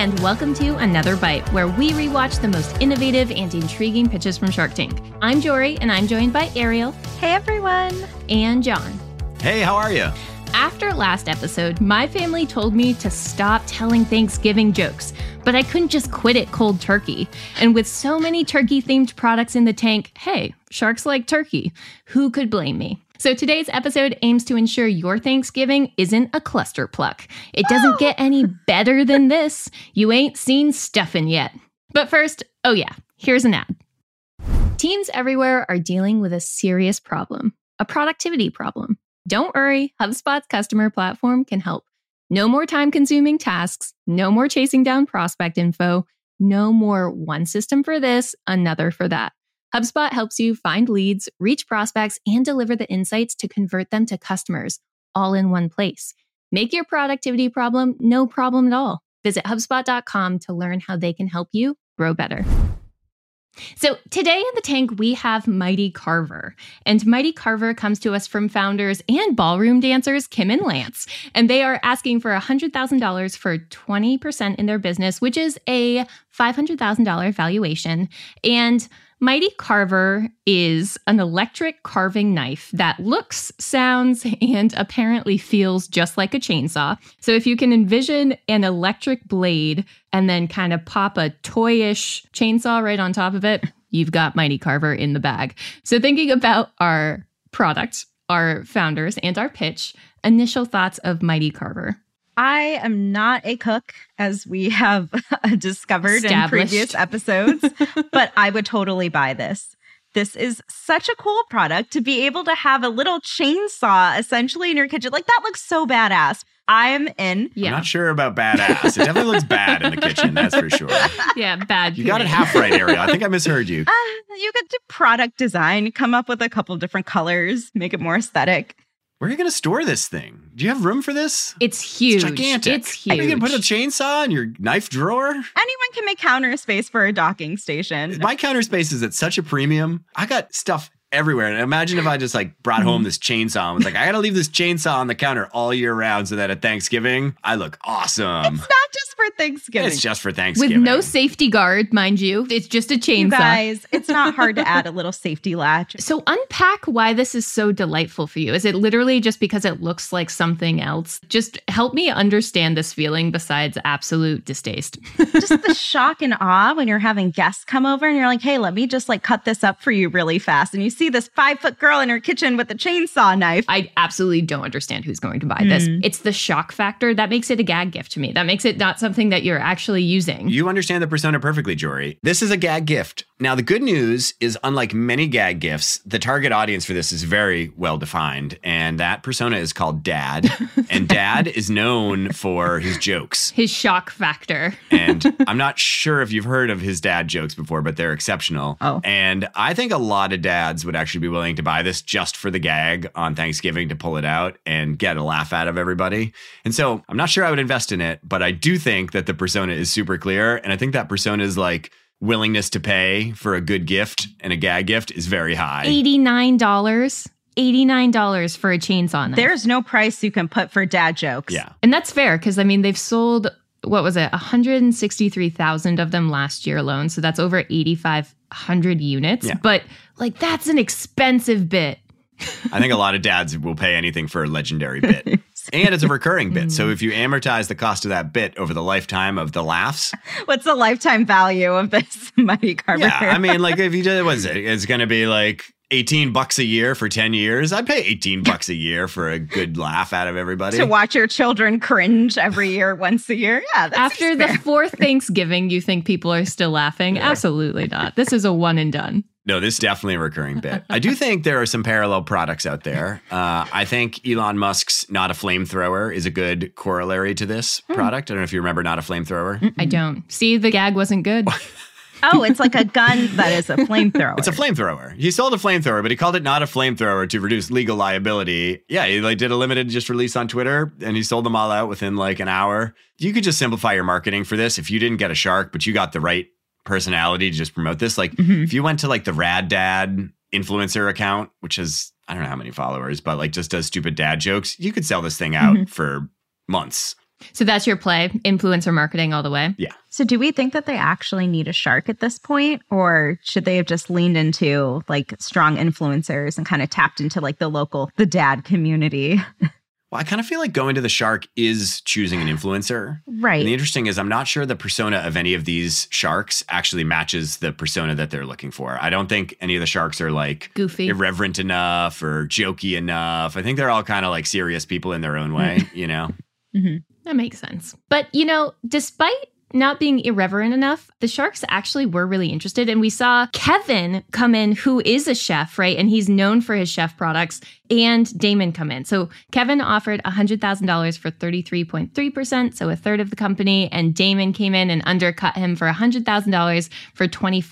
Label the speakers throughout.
Speaker 1: and welcome to Another Bite, where we rewatch the most innovative and intriguing pitches from Shark Tank. I'm Jory, and I'm joined by Ariel.
Speaker 2: Hey, everyone.
Speaker 1: And John.
Speaker 3: Hey, how are you?
Speaker 1: After last episode, my family told me to stop telling Thanksgiving jokes, but I couldn't just quit it cold turkey. And with so many turkey-themed products in the tank, hey, sharks like turkey. Who could blame me? So today's episode aims to ensure your Thanksgiving isn't a cluster pluck. It doesn't get any better than this. You ain't seen stuffing yet. But first, oh yeah, here's an ad. Teams everywhere are dealing with a serious problem, a productivity problem. Don't worry, HubSpot's customer platform can help. No more time-consuming tasks, no more chasing down prospect info, no more one system for this, another for that. HubSpot helps you find leads, reach prospects, and deliver the insights to convert them to customers, all in one place. Make your productivity problem no problem at all. Visit HubSpot.com to learn how they can help you grow better. So today in the tank, we have Mighty Carver. And Mighty Carver comes to us from founders and ballroom dancers Kim and Lance. And they are asking for $100,000 for 20% in their business, which is a $500,000 valuation. And Mighty Carver is an electric carving knife that looks, sounds, and apparently feels just like a chainsaw. So if you can envision an electric blade and then kind of pop a toyish chainsaw right on top of it, you've got Mighty Carver in the bag. So thinking about our product, our founders, and our pitch, initial thoughts of Mighty Carver.
Speaker 2: I am not a cook, as we have discovered in previous episodes, but I would totally buy this. This is such a cool product to be able to have a little chainsaw essentially in your kitchen. Like, that looks so badass. I'm in.
Speaker 3: Yeah. I'm not sure about badass. It definitely looks bad in the kitchen, that's for sure.
Speaker 1: Yeah, bad.
Speaker 3: You got it half right, Ariel. I think I misheard you.
Speaker 2: You could do product design, come up with a couple different colors, make it more aesthetic.
Speaker 3: Where are you going to store this thing? Do you have room for this?
Speaker 1: It's huge.
Speaker 3: It's gigantic.
Speaker 1: It's huge.
Speaker 3: Are you going to put a chainsaw in your knife drawer?
Speaker 2: Anyone can make counter space for a docking station.
Speaker 3: My counter space is at such a premium. I got stuff everywhere. And imagine if I just brought home this chainsaw and was like, I got to leave this chainsaw on the counter all year round so that at Thanksgiving, I look awesome.
Speaker 2: It's not just for Thanksgiving.
Speaker 3: It's just for Thanksgiving.
Speaker 1: With no safety guard, mind you. It's just a chainsaw.
Speaker 2: You guys, it's not hard to add a little safety latch.
Speaker 1: So unpack why this is so delightful for you. Is it literally just because it looks like something else? Just help me understand this feeling besides absolute distaste.
Speaker 2: Just the shock and awe when you're having guests come over and you're like, hey, let me just cut this up for you really fast. And you see this 5-foot girl in her kitchen with a chainsaw knife.
Speaker 1: I absolutely don't understand who's going to buy this. It's the shock factor that makes it a gag gift to me. That makes it not something that you're actually using.
Speaker 3: You understand the persona perfectly, Jory. This is a gag gift. Now, the good news is, unlike many gag gifts, the target audience for this is very well defined. And that persona is called Dad. And Dad is known for his jokes.
Speaker 1: His shock factor.
Speaker 3: And I'm not sure if you've heard of his dad jokes before, but they're exceptional.
Speaker 2: Oh.
Speaker 3: And I think a lot of dads would actually be willing to buy this just for the gag on Thanksgiving to pull it out and get a laugh out of everybody. And so I'm not sure I would invest in it, but I do think that the persona is super clear. And I think that persona is willingness to pay for a good gift and a gag gift is very high.
Speaker 1: $89. $89 for a chainsaw knife.
Speaker 2: There's no price you can put for dad jokes.
Speaker 3: Yeah.
Speaker 1: And that's fair because, they've sold, 163,000 of them last year alone. So that's over 8,500 units.
Speaker 3: Yeah.
Speaker 1: But that's an expensive bit.
Speaker 3: I think a lot of dads will pay anything for a legendary bit. And it's a recurring bit. So if you amortize the cost of that bit over the lifetime of the laughs.
Speaker 2: What's the lifetime value of this Mighty Carver?
Speaker 3: Yeah, if you did, it's going to be $18 a year for 10 years. I'd pay $18 a year for a good laugh out of everybody.
Speaker 2: To watch your children cringe every year, once a year. Yeah, that's
Speaker 1: After the fourth Thanksgiving, you think people are still laughing? Yeah. Absolutely not. This is a one and done.
Speaker 3: No, this is definitely a recurring bit. I do think there are some parallel products out there. I think Elon Musk's Not a Flamethrower is a good corollary to this product. I don't know if you remember Not a Flamethrower.
Speaker 1: I don't. See, the gag wasn't good.
Speaker 2: Oh, it's like a gun that is a flamethrower.
Speaker 3: It's a flamethrower. He sold a flamethrower, but he called it Not a Flamethrower to reduce legal liability. Yeah, he did a limited just release on Twitter, and he sold them all out within an hour. You could just simplify your marketing for this. If you didn't get a shark, but you got the right personality to just promote this. If you went to the Rad Dad influencer account, which has, I don't know how many followers, but just does stupid dad jokes, you could sell this thing out for months.
Speaker 1: So that's your play, influencer marketing all the way?
Speaker 3: Yeah.
Speaker 2: So do we think that they actually need a shark at this point? Or should they have just leaned into like strong influencers and kind of tapped into like the dad community?
Speaker 3: Well, I kind of feel like going to the shark is choosing an influencer.
Speaker 2: Right.
Speaker 3: And the interesting is I'm not sure the persona of any of these sharks actually matches the persona that they're looking for. I don't think any of the sharks are like
Speaker 1: goofy,
Speaker 3: irreverent enough or jokey enough. I think they're all kind of like serious people in their own way, you know?
Speaker 1: Mm-hmm. That makes sense. But, despite not being irreverent enough, the sharks actually were really interested. And we saw Kevin come in, who is a chef, right? And he's known for his chef products, and Daymond come in. So Kevin offered $100,000 for 33.3%, so a third of the company. And Daymond came in and undercut him for $100,000 for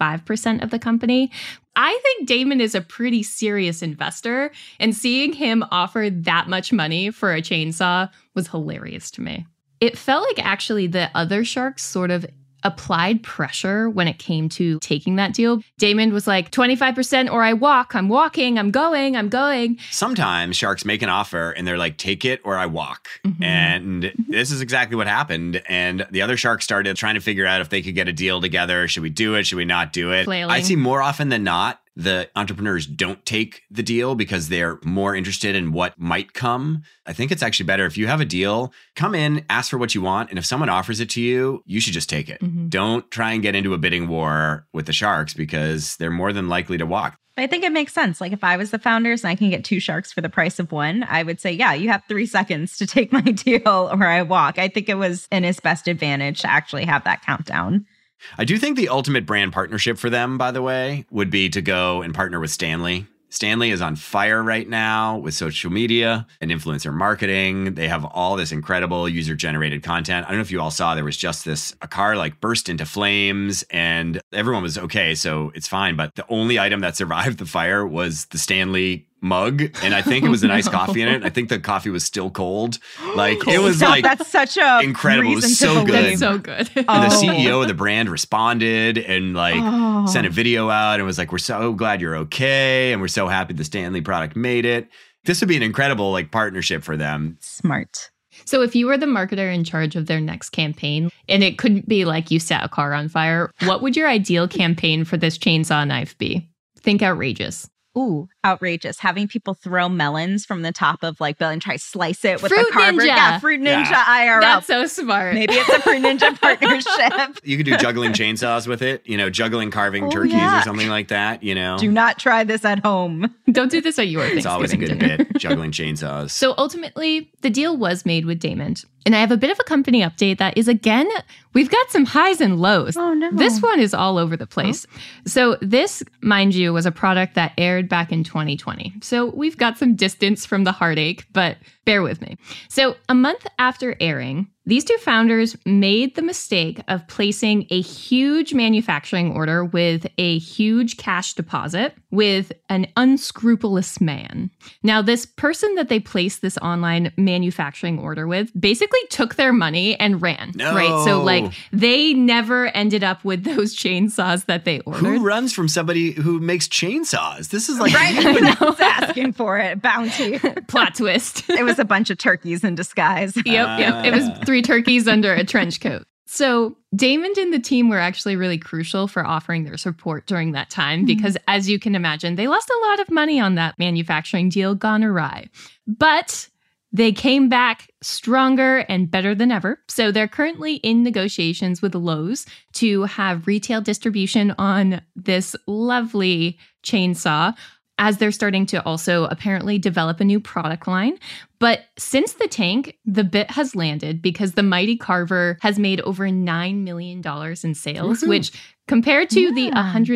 Speaker 1: 25% of the company. I think Daymond is a pretty serious investor, and seeing him offer that much money for a chainsaw was hilarious to me. It felt like actually the other sharks sort of applied pressure when it came to taking that deal. Daymond was like, 25% or I walk. I'm walking. I'm going.
Speaker 3: Sometimes sharks make an offer and they're like, take it or I walk. Mm-hmm. And this is exactly what happened. And the other sharks started trying to figure out if they could get a deal together. Should we do it? Should we not do it?
Speaker 1: Flailing.
Speaker 3: I see more often than not, the entrepreneurs don't take the deal because they're more interested in what might come. I think it's actually better if you have a deal, come in, ask for what you want. And if someone offers it to you, you should just take it. Mm-hmm. Don't try and get into a bidding war with the sharks because they're more than likely to walk.
Speaker 2: I think it makes sense. Like if I was the founders and I can get 2 sharks for the price of 1, I would say, yeah, you have 3 seconds to take my deal or I walk. I think it was in his best advantage to actually have that countdown.
Speaker 3: I do think the ultimate brand partnership for them, by the way, would be to go and partner with Stanley. Stanley is on fire right now with social media and influencer marketing. They have all this incredible user-generated content. I don't know if you all saw, there was just a car like burst into flames and everyone was okay, so it's fine. But the only item that survived the fire was the Stanley mug, and I think it was a nice coffee in it. I think the coffie was still cold. Like it was like
Speaker 2: that's such a
Speaker 3: incredible. It was so good.
Speaker 1: That's so good.
Speaker 3: And the CEO of the brand responded and sent a video out and was like, "We're so glad you're okay, and we're so happy the Stanley product made it." This would be an incredible partnership for them.
Speaker 2: Smart.
Speaker 1: So if you were the marketer in charge of their next campaign, and it couldn't be like you set a car on fire, what would your ideal campaign for this chainsaw knife be? Think outrageous.
Speaker 2: Ooh, outrageous. Having people throw melons from the top of Bill and try to slice it with
Speaker 1: Fruit
Speaker 2: the carver.
Speaker 1: Ninja.
Speaker 2: Yeah, Fruit Ninja IRL.
Speaker 1: That's so smart.
Speaker 2: Maybe it's a Fruit Ninja partnership.
Speaker 3: You could do juggling chainsaws with it, juggling carving turkeys or something like that,
Speaker 2: Do not try this at home.
Speaker 1: Don't do this at your Thanksgiving
Speaker 3: It's always a good
Speaker 1: dinner.
Speaker 3: bit, juggling chainsaws.
Speaker 1: So ultimately, the deal was made with Daymond. And I have a bit of a company update that is, again, we've got some highs and lows.
Speaker 2: Oh, no.
Speaker 1: This one is all over the place. Oh. So this, mind you, was a product that aired back in 2020. So we've got some distance from the heartache, but bear with me. So a month after airing, these 2 founders made the mistake of placing a huge manufacturing order with a huge cash deposit with an unscrupulous man. Now, this person that they placed this online manufacturing order with basically took their money and ran.
Speaker 3: No.
Speaker 1: Right? So they never ended up with those chainsaws that they ordered.
Speaker 3: Who runs from somebody who makes chainsaws? This is like
Speaker 2: right. asking for it. Bounty.
Speaker 1: Plot twist.
Speaker 2: It was a bunch of turkeys in disguise.
Speaker 1: Yep. It was 3 turkeys under a trench coat. So Daymond and the team were actually really crucial for offering their support during that time because, as you can imagine, they lost a lot of money on that manufacturing deal gone awry. But they came back stronger and better than ever. So they're currently in negotiations with Lowe's to have retail distribution on this lovely chainsaw, as they're starting to also apparently develop a new product line. But since the tank, the bit has landed because the Mighty Carver has made over $9 million in sales, which compared to the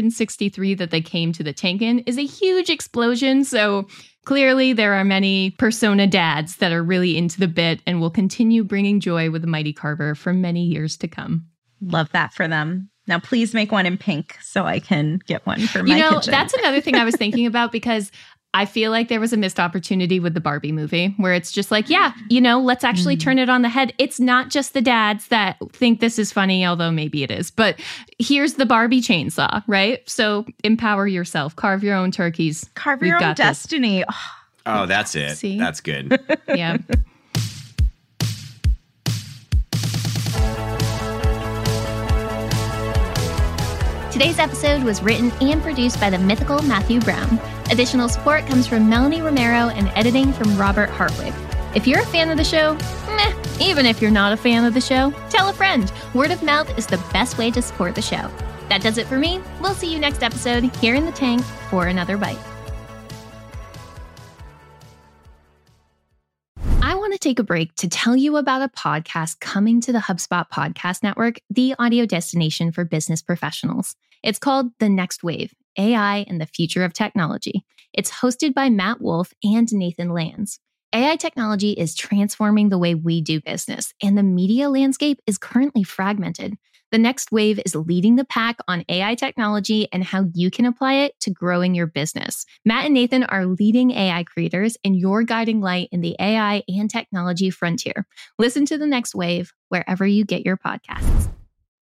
Speaker 1: 163 that they came to the tank in is a huge explosion. So clearly there are many persona dads that are really into the bit and will continue bringing joy with the Mighty Carver for many years to come.
Speaker 2: Love that for them. Now, please make one in pink so I can get one for my kitchen.
Speaker 1: That's another thing I was thinking about because I feel like there was a missed opportunity with the Barbie movie where it's just like, let's actually turn it on the head. It's not just the dads that think this is funny, although maybe it is. But here's the Barbie chainsaw, right? So empower yourself. Carve your own turkeys.
Speaker 2: Carve your own destiny.
Speaker 3: Oh, that's it.
Speaker 1: See?
Speaker 3: That's good.
Speaker 1: Yeah. Today's episode was written and produced by the mythical Matthew Brown. Additional support comes from Melanie Romero and editing from Robert Hartwig. If you're a fan of the show, even if you're not a fan of the show, tell a friend. Word of mouth is the best way to support the show. That does it for me. We'll see you next episode here in the tank for another bite. I want to take a break to tell you about a podcast coming to the HubSpot Podcast Network, the audio destination for business professionals. It's called The Next Wave, AI and the Future of Technology. It's hosted by Matt Wolf and Nathan Lands. AI technology is transforming the way we do business, and the media landscape is currently fragmented. The Next Wave is leading the pack on AI technology and how you can apply it to growing your business. Matt and Nathan are leading AI creators and your guiding light in the AI and technology frontier. Listen to The Next Wave wherever you get your podcasts.